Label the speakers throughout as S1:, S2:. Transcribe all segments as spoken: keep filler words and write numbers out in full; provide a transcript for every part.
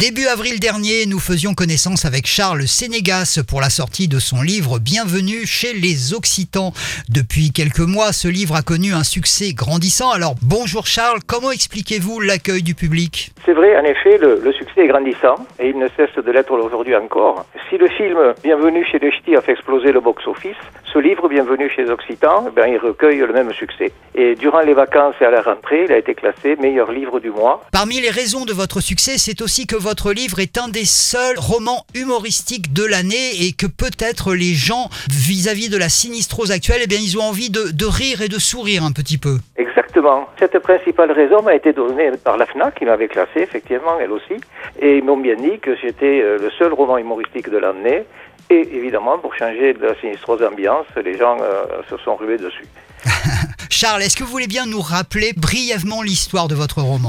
S1: Début avril dernier, nous faisions connaissance avec Charles Sénégas pour la sortie de son livre Bienvenue chez les Occitans. Depuis quelques mois, ce livre a connu un succès grandissant. Alors bonjour Charles, comment expliquez-vous l'accueil du public ?
S2: C'est vrai, en effet, le, le succès est grandissant et il ne cesse de l'être aujourd'hui encore. Si le film Bienvenue chez les Ch'tis a fait exploser le box-office, ce livre Bienvenue chez les Occitans, eh bien, il recueille le même succès. Et durant les vacances et à la rentrée, il a été classé meilleur livre du mois.
S1: Parmi les raisons de votre succès, c'est aussi que votre livre est un des seuls romans humoristiques de l'année et que peut-être les gens, vis-à-vis de la sinistrose actuelle, eh bien, ils ont envie de, de rire et de sourire un petit peu.
S2: Exactement. Cette principale raison m'a été donnée par la FNAC, qui m'avait classé, effectivement, elle aussi. Et ils m'ont bien dit que j'étais le seul roman humoristique de l'année. Et évidemment, pour changer de la sinistrose ambiance, les gens euh, se sont rués dessus.
S1: Charles, est-ce que vous voulez bien nous rappeler brièvement l'histoire de votre roman ?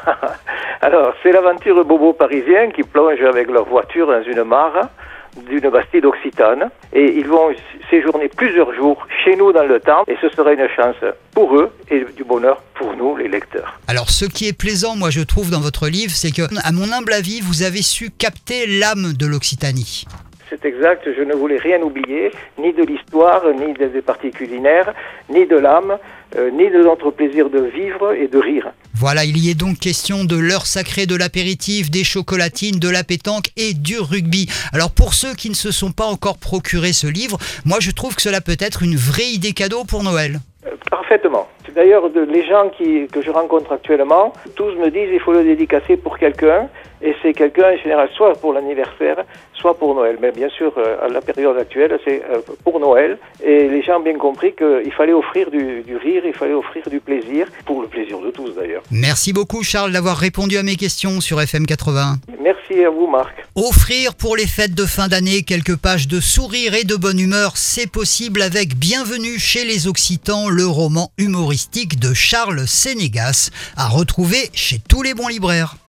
S2: Alors, c'est l'aventure bobo parisien qui plonge avec leur voiture dans une mare d'une bastide occitane et ils vont séjourner plusieurs jours chez nous dans le temps et ce sera une chance pour eux et du bonheur pour nous, les lecteurs.
S1: Alors, ce qui est plaisant, moi, je trouve, dans votre livre, c'est que, à mon humble avis, vous avez su capter l'âme de l'Occitanie.
S2: C'est exact, je ne voulais rien oublier, ni de l'histoire, ni des parties culinaires, ni de l'âme, euh, ni de notre plaisir de vivre et de rire.
S1: Voilà, il y est donc question de l'heure sacrée, de l'apéritif, des chocolatines, de la pétanque et du rugby. Alors pour ceux qui ne se sont pas encore procuré ce livre, moi je trouve que cela peut être une vraie idée cadeau pour Noël.
S2: Euh, parfaitement. D'ailleurs, de, les gens qui, que je rencontre actuellement, tous me disent qu'il faut le dédicacer pour quelqu'un, et c'est quelqu'un en général soit pour l'anniversaire, soit pour Noël. Mais bien sûr, à la période actuelle, c'est pour Noël, et les gens ont bien compris qu'il fallait offrir du, du rire, il fallait offrir du plaisir, pour le plaisir de tous d'ailleurs.
S1: Merci beaucoup Charles d'avoir répondu à mes questions sur F M quatre-vingt-un.
S2: Merci à vous Marc.
S1: Offrir pour les fêtes de fin d'année quelques pages de sourire et de bonne humeur, c'est possible avec Bienvenue chez les Occitans, le roman humoristique de Charles Sénégas, à retrouver chez tous les bons libraires.